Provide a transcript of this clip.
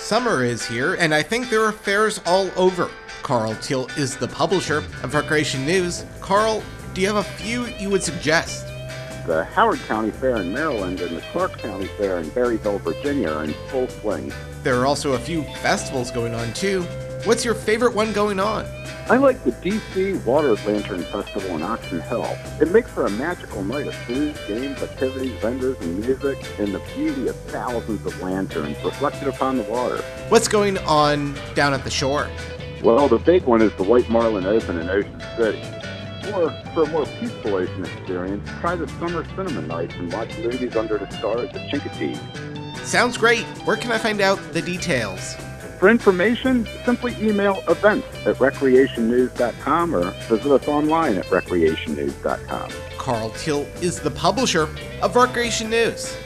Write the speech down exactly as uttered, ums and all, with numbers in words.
Summer is here, and I think there are fairs all over. Carl Teal is the publisher of Recreation News. Carl, do you have a few you would suggest? The Howard County Fair in Maryland and the Clark County Fair in Berryville, Virginia are in full swing. There are also a few festivals going on, too. What's your favorite one going on? I like the D C Water Lantern Festival in Oxon Hill. It makes for a magical night of food, games, activities, vendors, and music, and the beauty of thousands of lanterns reflected upon the water. What's going on down at the shore? Well, the big one is the White Marlin Open in Ocean City. Or, for a more peaceful ocean experience, try the Summer Cinema Nights and watch movies under the stars at Chincoteague. Sounds great. Where can I find out the details? For information, simply email events at recreation news dot com or visit us online at recreation news dot com. Carl Teal is the publisher of Recreation News.